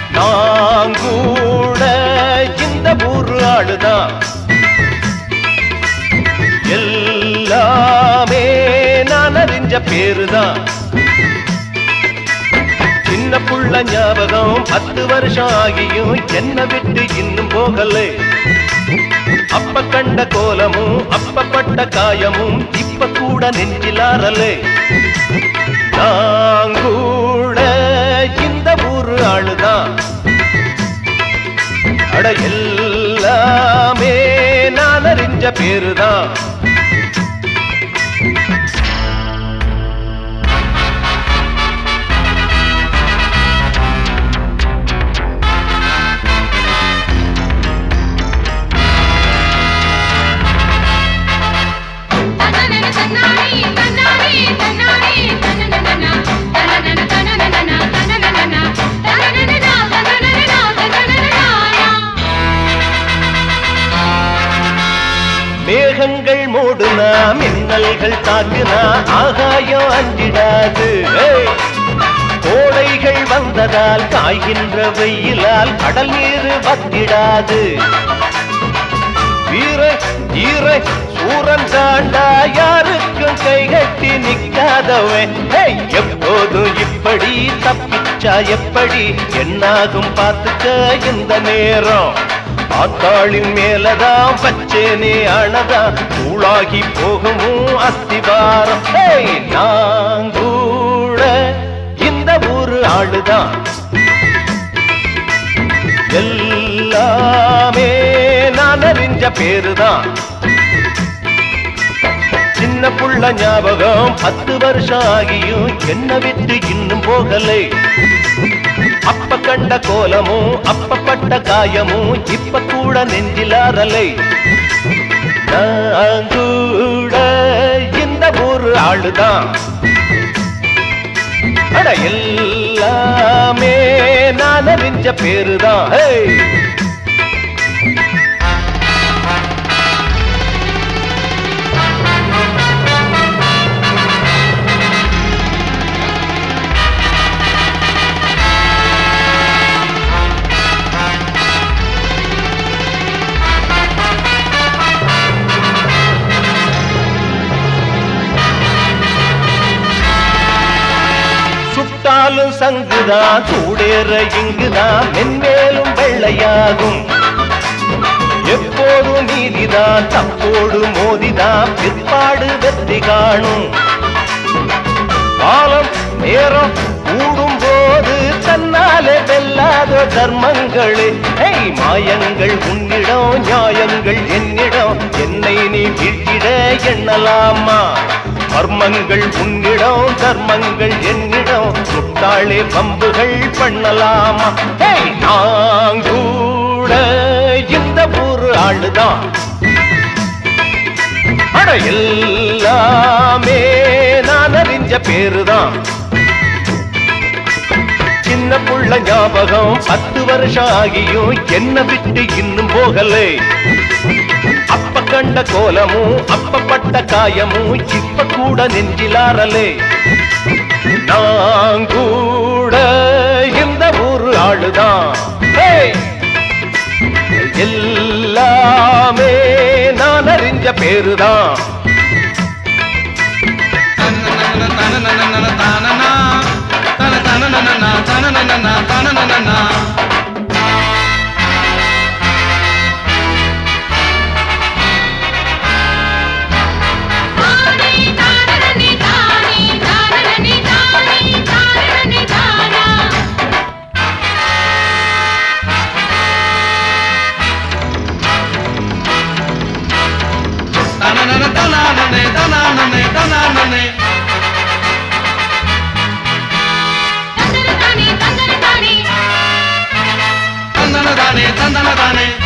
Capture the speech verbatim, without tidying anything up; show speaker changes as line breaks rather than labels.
நான் கூட இந்த ஊரு ஆளுதான், எல்லாமே நான் அறிஞ்ச பேருதான். சின்ன புள்ள ஞாபகம் பத்து வருஷம் ஆகியும் என்ன விட்டு இன்னும் போகலே. அப்ப கண்ட கோலமும் அப்பப்பட்ட காயமும் இப்ப கூட நெஞ்சிலாரலே. நான் கூட இந்த ஊரு ஆளுதான், அட எல்லாமே நான் அறிஞ்ச பேருதான். மேகங்கள் மூடுனா மின்னல்கள் தாக்குனா ஆகாயம் அஞ்சிடாது. கோடைகள் வந்ததால் காய்கின்ற வெயிலால் கடல் நீர் வத்திடாது. வீர ஈர சூரன் தாண்டா யாருக்கும் கைகட்டி நிக்காதவன். எப்போதும் இப்படி தப்பிச்சா எப்படி என்னாகும் பார்த்துக்க இந்த நேரம். ஆத்தாளின் மேலதான் பச்சேனே அணதான் தூளாகி போகவும் அஸ்திவாரம். நான் கூட இந்த ஊரு ஆளுதான், எல்லாமே நான் அறிஞ்ச பேருதான். சின்ன புள்ள ஞாபகம் பத்து வருஷம் ஆகியும் என்ன விட்டு இன்னும் போகலை. அப்ப கண்ட கோலமும் அப்பப்பட்ட காயமும் இப்ப கூட நெஞ்சிலாரலை. நான் கூட இந்த ஊரு ஆளுதான், அட எல்லாமே நான் அறிஞ்ச பேருதான். சுட்டாலும் சங்குதான் சூடேற இங்குதான் மென்மேலும் வெள்ளையாகும். எப்போதும் நீதிதான் தப்போடு மோதிதான் பிற்பாடு வெற்றி காணும். காலம் நேரம் கூடும் போது தன்னாலே வெல்லாத தர்மங்களே. மாயங்கள் உன்னிடம் நியாயங்கள் என்னிடம் என்னை நீ வீழ்த்திட எண்ணலாமா. மர்மங்கள் உன்னிடம் தர்மங்கள் என்னிடம் சுட்டாளே பம்புகள் பண்ணலாமா. நான் கூட இந்த ஊரு ஆளுதான், அட எல்லாமே நான் அறிஞ்ச பேருதான். சின்ன புள்ள ஞாபகம் பத்து வருஷம் ஆகியும் என்ன விட்டு இன்னும் போகலே. அப்ப கண்ட கோலமும் அப்பப்பட்ட காயமும் இப்ப கூட நெஞ்சிலாரலே. நான் கூட இந்த ஊரு ஆளுதான், எல்லாமே நான் அறிஞ்ச பேருதான்.
தந்தன தானே